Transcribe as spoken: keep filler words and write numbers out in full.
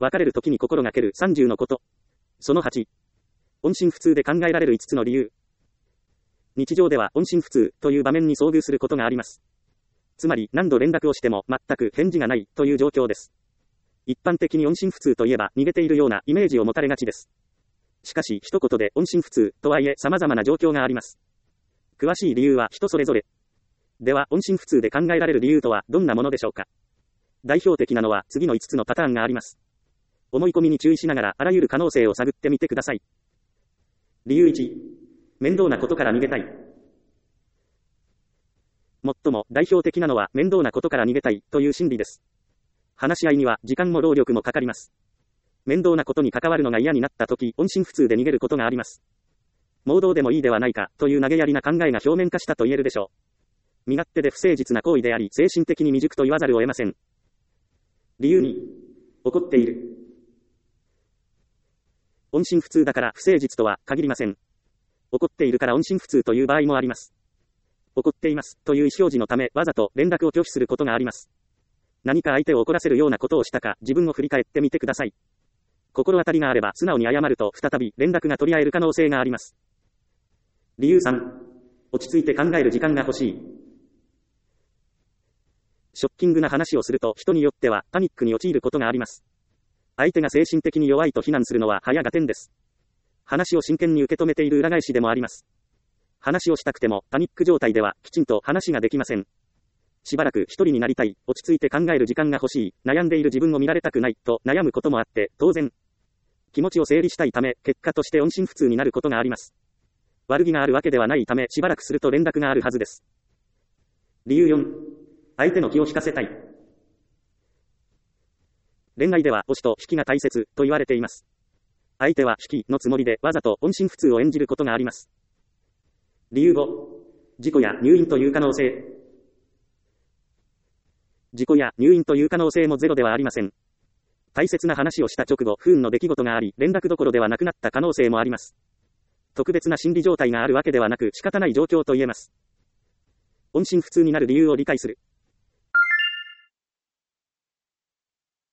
別れる時に心がけるさんじゅうのこと。そのはち。音信不通で考えられるいつつの理由。日常では音信不通という場面に遭遇することがあります。つまり何度連絡をしても全く返事がないという状況です。一般的に音信不通といえば逃げているようなイメージを持たれがちです。しかし一言で音信不通とはいえ様々な状況があります。詳しい理由は人それぞれ。では音信不通で考えられる理由とはどんなものでしょうか。代表的なのは次のいつつのパターンがあります。思い込みに注意しながらあらゆる可能性を探ってみてください。理由いち、面倒なことから逃げたい。最も代表的なのは面倒なことから逃げたいという心理です。話し合いには時間も労力もかかります。面倒なことに関わるのが嫌になったとき、音信不通で逃げることがあります。もうどうでもいいではないかという投げやりな考えが表面化したと言えるでしょう。身勝手で不誠実な行為であり、精神的に未熟と言わざるを得ません。理由に、怒っている。音信不通だから不誠実とは限りません。怒っているから音信不通という場合もあります。怒っていますという意思表示のためわざと連絡を拒否することがあります。何か相手を怒らせるようなことをしたか自分を振り返ってみてください。心当たりがあれば素直に謝ると再び連絡が取り合える可能性があります。理由さん、落ち着いて考える時間が欲しい。ショッキングな話をすると人によってはパニックに陥ることがあります。相手が精神的に弱いと非難するのは早が点です。話を真剣に受け止めている裏返しでもあります。話をしたくてもパニック状態ではきちんと話ができません。しばらく一人になりたい、落ち着いて考える時間が欲しい、悩んでいる自分を見られたくないと悩むこともあって当然。気持ちを整理したいため結果として音信不通になることがあります。悪気があるわけではないためしばらくすると連絡があるはずです。理由よん、相手の気を引かせたい。恋愛では押しと引きが大切と言われています。相手は引きのつもりでわざと音信不通を演じることがあります。理由ご、事故や入院という可能性。事故や入院という可能性もゼロではありません。大切な話をした直後、不運の出来事があり、連絡どころではなくなった可能性もあります。特別な心理状態があるわけではなく仕方ない状況と言えます。音信不通になる理由を理解する。